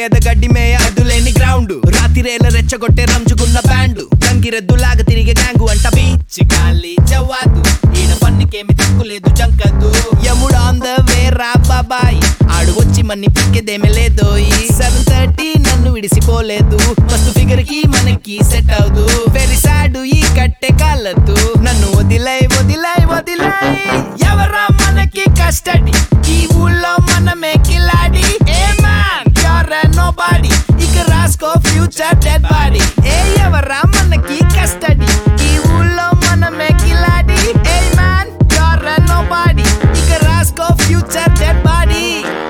మీద గడ్డి మేయ అడ్డులేని గ్రౌండ్ రాతిరేల రెచ్చగొట్టే రంజుకున్న బ్యాండ్ గంగిరెద్దులాగా తిరిగే గ్యాంగు అంట బీచ్ గాలి జవాదు ఈడ పన్నికేమి తిక్కులేదు జంకదు యముడు ఆన్ ద వే రా బాబాయ్ ఆడు వచ్చి మన్ని పిక్కేదేమే లేదోయ్ 7:30 నన్ను విడిసిపోలేదు మస్తు ఫిగర్ కి మనకి సెట్ అవదు వెరీ సాడ్ ఈ కట్టే కాలదు నన్ను వదిలై వదిలై వదిలై ఎవరా మనకి కస్టడీ ఈ ఊళ్ళో మనమే కిలాడి ఏ మ్యాన్ యూర్ నోబడీ ఇక రాస్కో ఫ్యూచర్ డెడ్ బాడీ ఏ ఎవరా మనకి కస్టడీ ఈ ఊళ్ళో మనమే కిలాడి ఏ మ్యాన్ యూర్ నోబడీ ఇక రాస్కో future dead body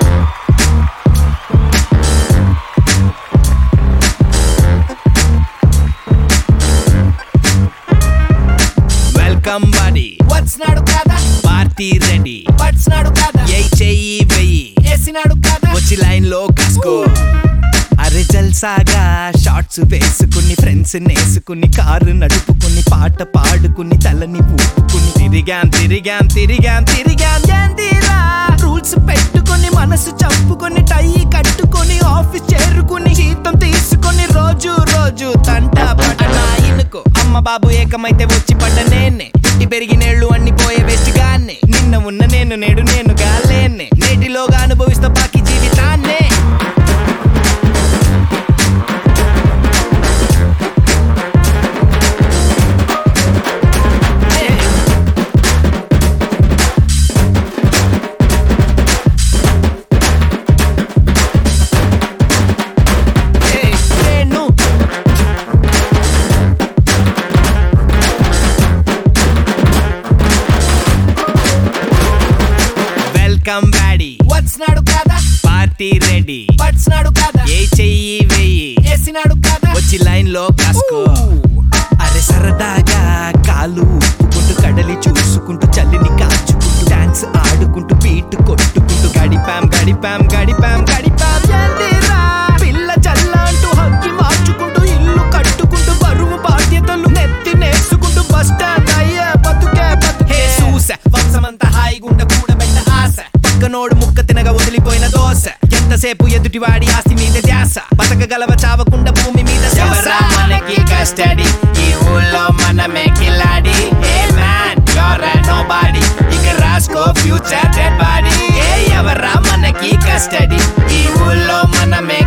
welcome body వచ్చినాడు కదా పార్టీ రెడీ వచ్చినాడు కదా ఏ చెయ్యి వెయ్యి వేసినాడు కదా వచ్చి లైన్ లో కాసుకో అరే జల్సాగా షార్ట్స్ వేసుకుని ఫ్రెండ్స్ నేసుకుని కారు నడుపుకుని పాట పాడుకుని తలని ఊపుకుని తిరిగాం తిరిగాం తిరిగాం తిరిగాం ఏందిరా రూల్స్ పెట్టుకుని మనసు చంపుకొని టై కట్టుకుని ఆఫీస్ చేరుకుని జీతం తీసుకుని రోజు రోజు తంట పడనా ఇనుకో అమ్మ బాబు ఏకమైతే వచ్చి పడ్డ నేనే పుట్టి పెరిగినేళ్ళు అన్ని పోయే వేస్ట్ గానే నిన్న ఉన్న నేను నేడు నేనుగా లేనే నేటిలోగా అనుభవిస్తా బాకీ జీవితాన్నే వెల్కమ్ బ్యాడీ వచ్చినాడు కదా పార్టీ రెడీ వచ్చినాడు కదా ఏ చెయ్యి వెయ్యి వేసినాడు కదా వచ్చి లైన్ లో కాసుకో అరే సరదాగా కాలు ఊపుకుంటూ కడలి చూసుకుంటూ చల్లిని కాచుకుంటూ డాన్స్ ఆడుకుంటూ బీట్ కొట్టుకుంటూ గడిపాం గడిపాం గడిపాం గడిపాం ఏందిరా పిల్ల చల్లంటూ హక్కి మార్చుకుంటూ ఇల్లు కట్టుకుంటూ బరువు బాధ్యతలు నెత్తి నేసుకుంటూ బస్ స్టాండ్ అయ్యే బతుకే బతుకే చూసా వంశమంతా హాయిగుండ కూడబెట్ట ఆశ పక్కనోడు ముక్క తినగా వదిలిపోయిన దోశ ఎంతసేపు ఎదుటివాడి ఆస్తి మీద ధ్యాస బతకగలవ చావకుండా భూమి మీద మనకి కస్టడీ ఈ ఊళ్ళో మనమే కిలాడి ఏ మ్యాన్ యూర్ నోబడీ ఇక రాస్కో ఫ్యూచర్ డెడ్ బాడీ ఏ ఎవరా మనకి కస్టడీ ఈ ఊళ్ళో మనమే